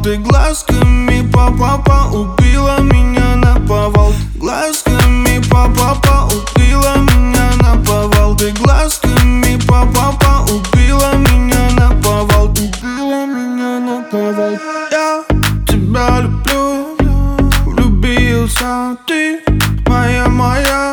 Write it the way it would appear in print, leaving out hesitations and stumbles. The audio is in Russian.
Ты глазками па-па-па убила меня наповал. Глазками па-па-па убила меня наповал. Ты глазками па-па-па убила меня наповал. Убила меня наповал. Я тебя люблю, влюбился ты, моя